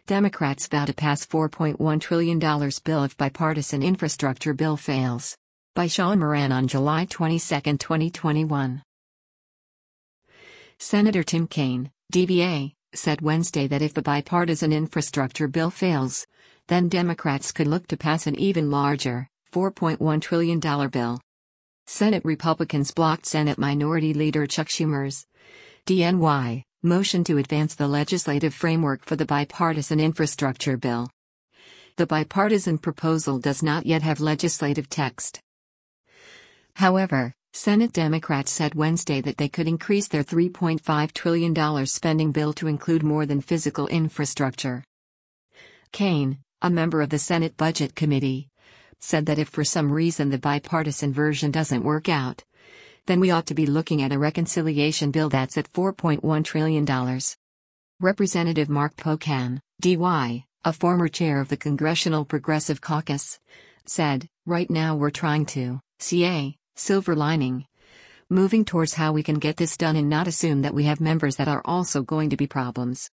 Democrats vow to pass $4.1 trillion bill if bipartisan infrastructure bill fails. By Sean Moran on July 22, 2021. Senator Tim Kaine, DBA, said Wednesday that if the bipartisan infrastructure bill fails, then Democrats could look to pass an even larger, $4.1 trillion bill. Senate Republicans blocked Senate Minority Leader Chuck Schumer's DNY motion to advance the legislative framework for the bipartisan infrastructure bill. The bipartisan proposal does not yet have legislative text. However, Senate Democrats said Wednesday that they could increase their $3.5 trillion spending bill to include more than physical infrastructure. Kaine, a member of the Senate Budget Committee, said that if for some reason the bipartisan version doesn't work out, then we ought to be looking at a reconciliation bill that's at $4.1 trillion. Representative Mark Pocan, DY, a former chair of the Congressional Progressive Caucus, said, "Right now we're trying to see a silver lining, moving towards how we can get this done and not assume that we have members that are also going to be problems."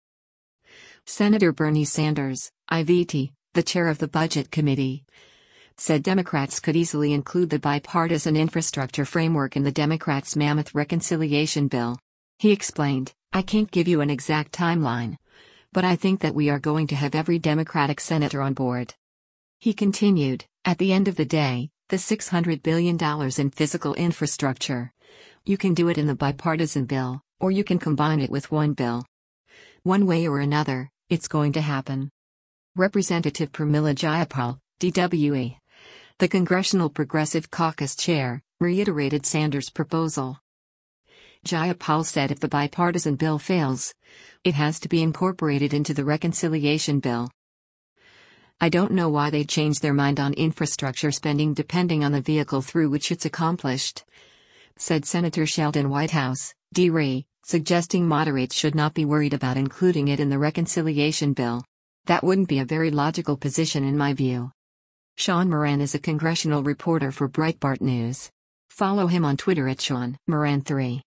Senator Bernie Sanders, IVT, the chair of the Budget Committee, said Democrats could easily include the bipartisan infrastructure framework in the Democrats' mammoth reconciliation bill. He explained, "I can't give you an exact timeline, but I think that we are going to have every Democratic senator on board." He continued, "At the end of the day, the $600 billion in physical infrastructure, you can do it in the bipartisan bill, or you can combine it with one bill. One way or another, it's going to happen." Representative Pramila Jayapal, DWE, the Congressional Progressive Caucus chair, reiterated Sanders' proposal. Jayapal said if the bipartisan bill fails, it has to be incorporated into the reconciliation bill. "I don't know why they changed their mind on infrastructure spending depending on the vehicle through which it's accomplished," said Senator Sheldon Whitehouse, D-Ray, suggesting moderates should not be worried about including it in the reconciliation bill. "That wouldn't be a very logical position in my view." Sean Moran is a congressional reporter for Breitbart News. Follow him on Twitter at Sean Moran3.